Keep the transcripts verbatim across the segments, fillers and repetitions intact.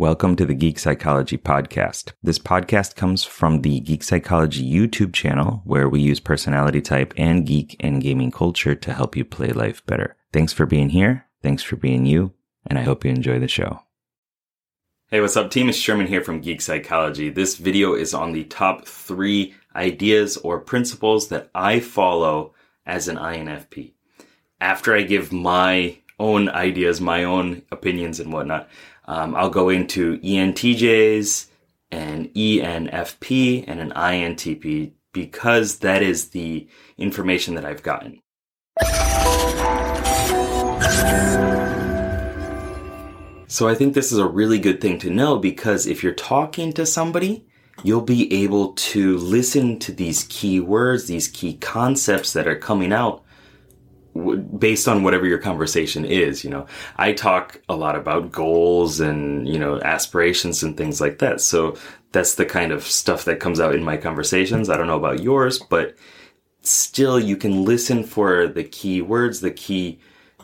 Welcome to the Geek Psychology Podcast. This podcast comes from the Geek Psychology YouTube channel, where we use personality type and geek and gaming culture to help you play life better. Thanks for being here. Thanks for being you. And I hope you enjoy the show. Hey, what's up, team? It's Sherman here from Geek Psychology. This video is on the top three ideas or principles that I follow as an I N F P. After I give my own ideas, my own opinions and whatnot, um, I'll go into E N T Js, an E N F P, and an I N T P because that is the information that I've gotten. So I think this is a really good thing to know because if you're talking to somebody, you'll be able to listen to these key words, these key concepts that are coming out based on whatever your conversation is. You know, I talk a lot about goals and, you know, aspirations and things like that. So that's the kind of stuff that comes out in my conversations. I don't know about yours, but still you can listen for the key words, the key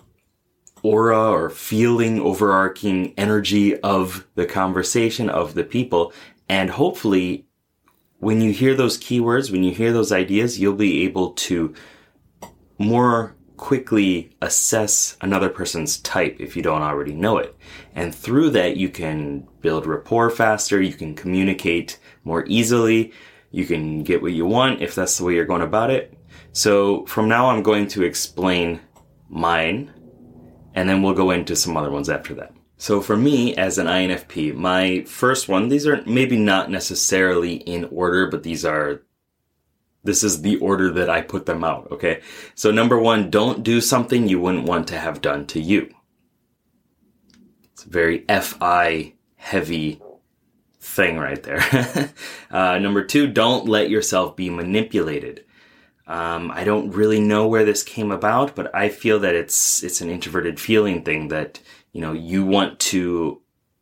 aura or feeling, overarching energy of the conversation, of the people. And hopefully when you hear those keywords, when you hear those ideas, you'll be able to more quickly assess another person's type if you don't already know it. And through that, you can build rapport faster, you can communicate more easily, you can get what you want if that's the way you're going about it. So from now, I'm going to explain mine, and then we'll go into some other ones after that. So for me, as an I N F P, my first one, these are maybe not necessarily in order, but these are This is the order that I put them out, okay? So number one, don't do something you wouldn't want to have done to you. It's a very F I heavy thing right there. uh, number two, don't let yourself be manipulated. Um, I don't really know where this came about, but I feel that it's it's an introverted feeling thing that, you know, you want to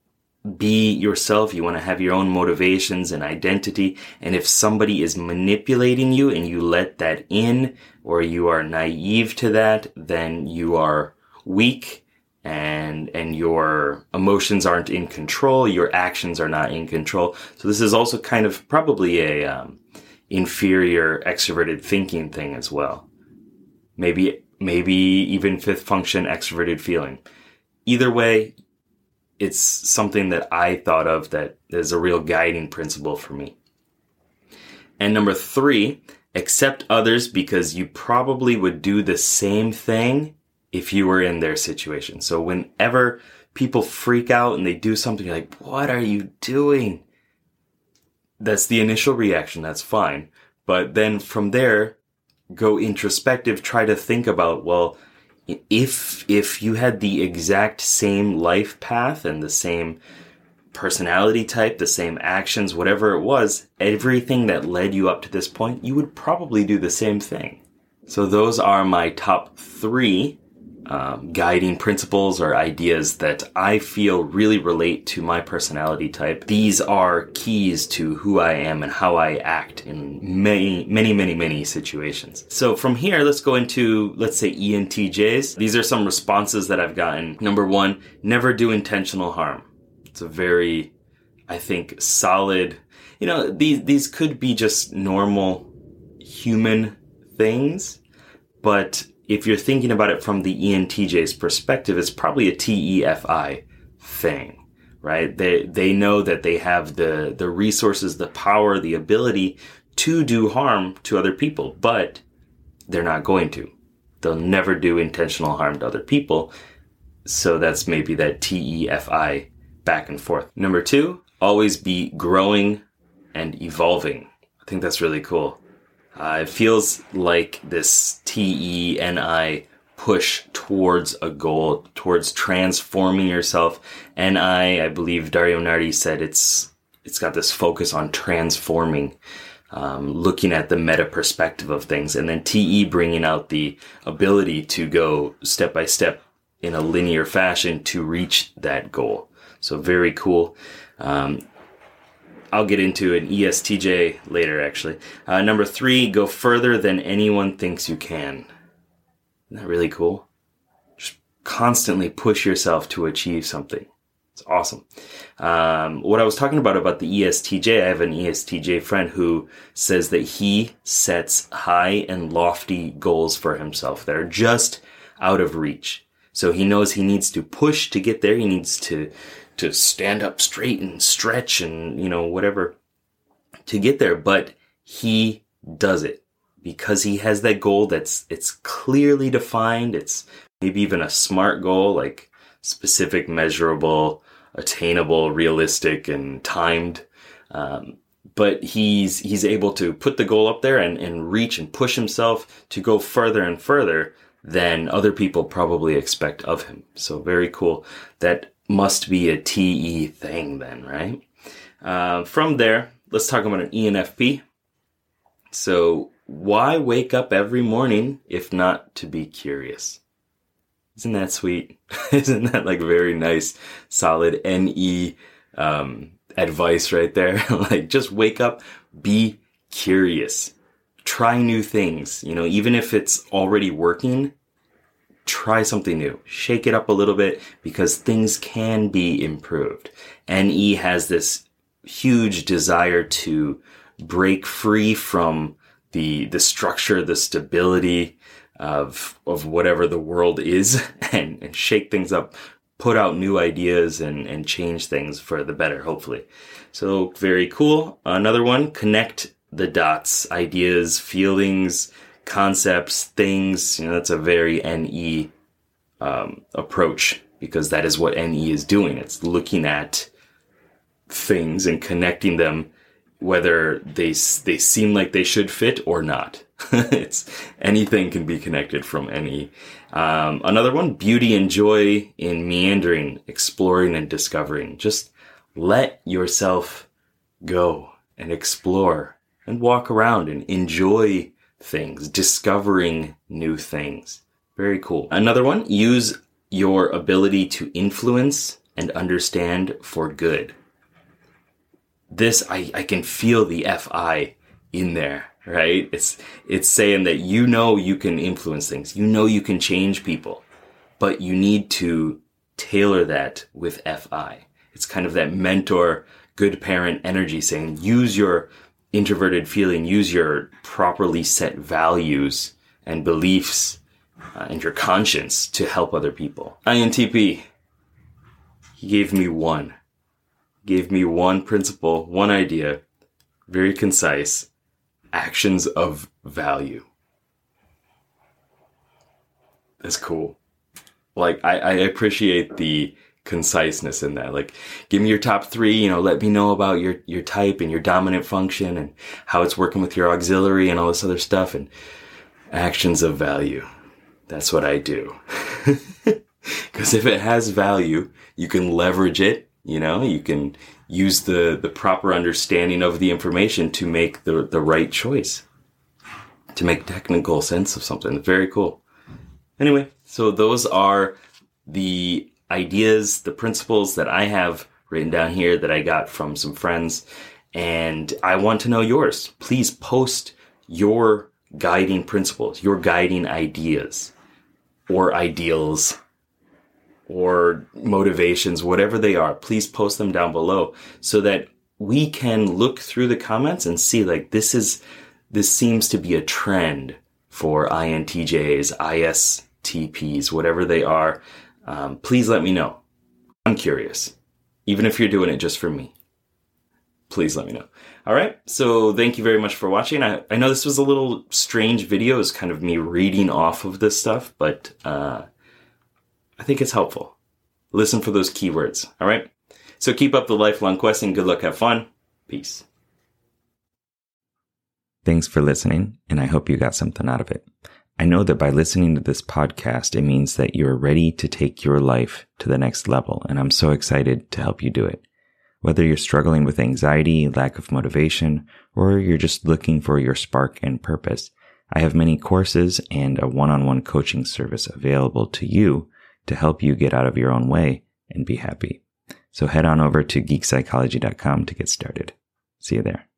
be yourself, you want to have your own motivations and identity, and if somebody is manipulating you and you let that in, or you are naive to that, then you are weak and and your emotions aren't in control, your actions are not in control. So this is also kind of probably a um, inferior extroverted thinking thing as well. Maybe maybe even fifth function extroverted feeling. Either way, it's something that I thought of that is a real guiding principle for me. And number three, accept others because you probably would do the same thing if you were in their situation. So whenever people freak out and they do something, you're like, what are you doing? That's the initial reaction. That's fine. But then from there, go introspective, try to think about, well, If if you had the exact same life path and the same personality type, the same actions, whatever it was, everything that led you up to this point, you would probably do the same thing. So those are my top three um, guiding principles or ideas that I feel really relate to my personality type. These are keys to who I am and how I act in many, many, many, many situations. So from here, let's go into, let's say, E N T Js. These are some responses that I've gotten. Number one, never do intentional harm. It's a very, I think, solid, you know, these, these could be just normal human things, but if you're thinking about it from the E N T J's perspective, it's probably a T E F I thing, right? They they know that they have the, the resources, the power, the ability to do harm to other people, but they're not going to. They'll never do intentional harm to other people. So that's maybe that T E F I back and forth. Number two, always be growing and evolving. I think that's really cool. Uh, it feels like this T E N I push towards a goal, towards transforming yourself. N I, I believe Dario Nardi said it's it's got this focus on transforming, um, looking at the meta perspective of things. And then T E bringing out the ability to go step by step in a linear fashion to reach that goal. So very cool. Um, I'll get into an E S T J later, actually. Uh, number three, go further than anyone thinks you can. Isn't that really cool? Just constantly push yourself to achieve something. It's awesome. Um, what I was talking about, about the E S T J, I have an E S T J friend who says that he sets high and lofty goals for himself that are just out of reach. So he knows he needs to push to get there. He needs to, to stand up straight and stretch and, you know, whatever to get there. But he does it because he has that goal that's, it's clearly defined. It's maybe even a SMART goal, like specific, measurable, attainable, realistic, and timed. Um, but he's, he's able to put the goal up there and, and reach and push himself to go further and further than other people probably expect of him. So very cool. That must be a T E thing then, right? Uh, from there, let's talk about an E N F P. So why wake up every morning if not to be curious? Isn't that sweet? Isn't that like very nice, solid N E um, advice right there? Like just wake up, be curious, try new things. You know, even if it's already working, try something new, shake it up a little bit because things can be improved. N E has this huge desire to break free from the the structure, the stability of of whatever the world is and, and shake things up, put out new ideas and, and change things for the better, hopefully. So very cool. Another one, connect the dots, ideas, feelings, concepts, things. You know, that's a very N E um, approach because that is what N E is doing. It's looking at things and connecting them, whether they they seem like they should fit or not. It's anything can be connected from N E. Um, another one, beauty and joy in meandering, exploring and discovering. Just let yourself go and explore and walk around and enjoy things, discovering new things. Very cool. Another one, use your ability to influence and understand for good. This, I, I can feel the F I in there, right? It's, it's saying that you know you can influence things. You know you can change people, but you need to tailor that with F I. It's kind of that mentor, good parent energy saying, use your introverted feeling, use your properly set values and beliefs uh, and your conscience to help other people. I N T P, he gave me one. Gave me one principle, one idea, very concise, actions of value. That's cool. Like, I, I appreciate the conciseness in that. Like, give me your top three, you know, let me know about your, your type and your dominant function and how it's working with your auxiliary and all this other stuff and actions of value. That's what I do. Because if it has value, you can leverage it. You know, you can use the, the proper understanding of the information to make the, the right choice, to make technical sense of something. Very cool. Anyway, so those are the ideas, the principles that I have written down here that I got from some friends. And I want to know yours. Please post your guiding principles, your guiding ideas or ideals, or motivations, whatever they are, please post them down below so that we can look through the comments and see like this is, this seems to be a trend for I N T Js, I S T Ps, whatever they are. Um, please let me know. I'm curious. Even if you're doing it just for me, please let me know. All right. So thank you very much for watching. I, I know this was a little strange video. It's kind of me reading off of this stuff, but, uh, I think it's helpful. Listen for those keywords, all right? So keep up the lifelong quest and good luck, have fun. Peace. Thanks for listening, and I hope you got something out of it. I know that by listening to this podcast, it means that you're ready to take your life to the next level, and I'm so excited to help you do it. Whether you're struggling with anxiety, lack of motivation, or you're just looking for your spark and purpose, I have many courses and a one-on-one coaching service available to you to help you get out of your own way and be happy. So head on over to geek psychology dot com to get started. See you there.